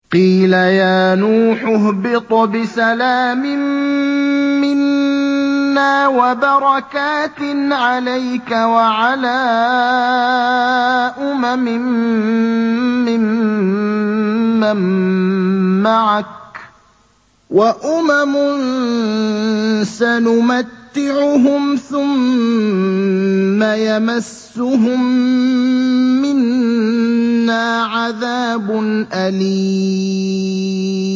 قِيلَ يَا نُوحُ اهْبِطْ بِسَلَامٍ مِّنَّا وَبَرَكَاتٍ عَلَيْكَ وَعَلَىٰ أُمَمٍ مِّمَّن مَّعَكَ ۚ وَأُمَمٌ سَنُمَتِّعُهُمْ ثُمَّ يَمَسُّهُم مِّنَّا عَذَابٌ أَلِيمٌ